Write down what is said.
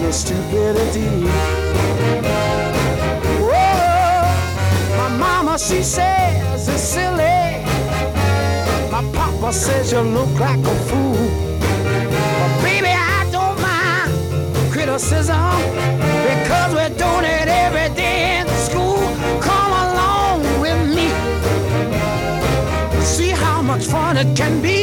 your stupidity. Oh, my mama, she says it's silly. My papa says you look like a fool. But baby, I don't mind criticism because we're doing it every day in school. Come along with me, see how much fun it can be.